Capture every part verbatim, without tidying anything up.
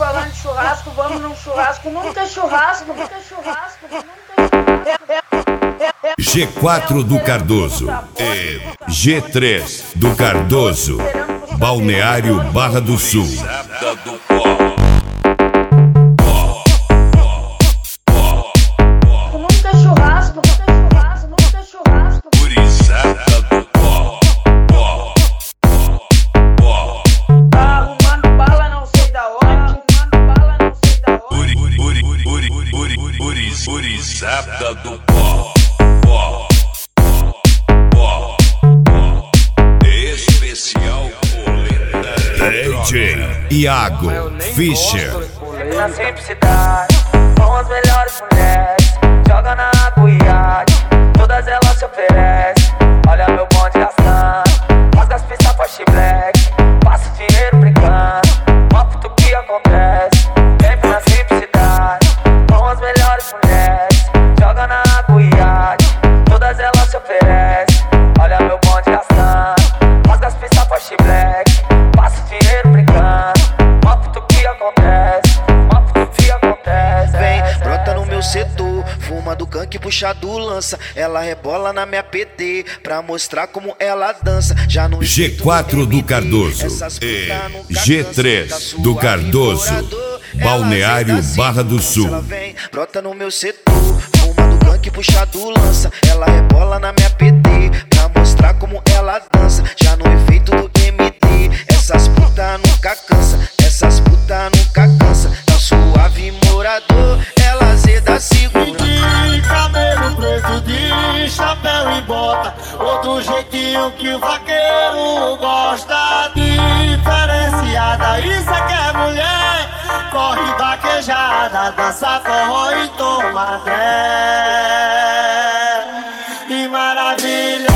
falando de churrasco, vamos num churrasco. Nunca é churrasco, nunca é churrasco, nunca é churrasco. G quatro do Cardoso e G três do Cardoso, Balneário Barra do Sul. Nunca é churrasco, nunca é churrasco, nunca é churrasco. Gurizada do pó, pó, pó. Tá arrumando bala, não sei da onde. Arrumando bala, não sei da onde. Guri, guri, guri, guri, guri, guri, gurizada do pó, pó, pó, pó. Especial Polenta D J Iago Fischer. Na simplicidade, com as melhores mulheres, joga na água e iate, todas elas se oferecem. Olha meu bonde gastando, rasga as pistas forte black, passa o dinheiro brincando, mostra tudo que acontece. Sempre na simplicidade, com as melhores mulheres, joga na água e iate, todas elas se oferecem. Olha meu bonde gastando, rasga as pistas forte black, passa o dinheiro brincando, mostra tudo que acontece. Brota no meu setor, fuma do canque, puxa do lança. Ela rebola na minha P T pra mostrar como ela dança. Já no G quatro do Cardoso e G três do Cardoso, Balneário Barra do Sul. Ela vem, brota no meu setor, fuma do canque, puxa do lança. Ela rebola na minha P T pra mostrar como ela dança. Já no efeito do M D, essas puta nunca cansa. Essas puta nunca cansa. Tá suave morador, ela zeda segura. De cabelo preto, de chapéu e bota, outro jeitinho que o vaqueiro gosta. Diferenciada, isso é que é mulher. Corre vaquejada, dança forró e toma té. E maravilhosa,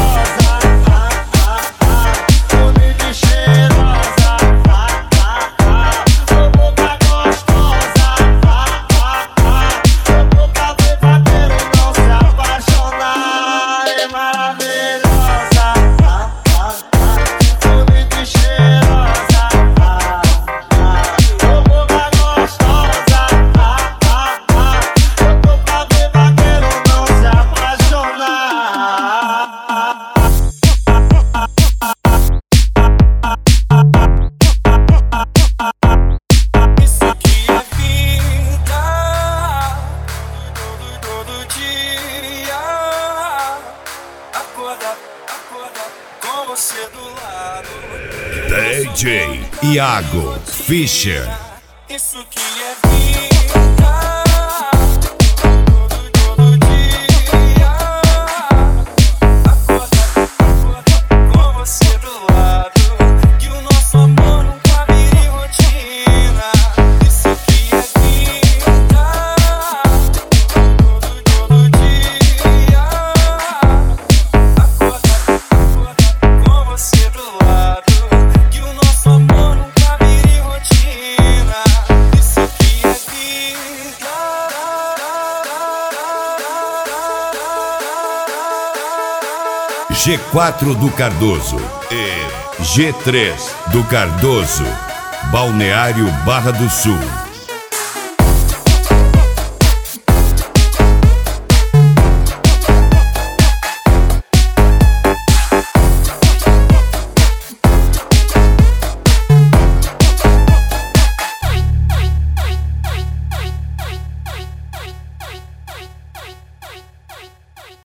D J Iago Fischer. isso que é vida. Todo dia acordar, acordar com você do lado, que o nosso amor nunca vire rotina. Isso que é vida. Todo dia acordar, acordar com você do lado, que o nosso amor nunca vire rotina. Isso que é vida. G quatro do Cardoso e G três do Cardoso, Balneário Barra do Sul.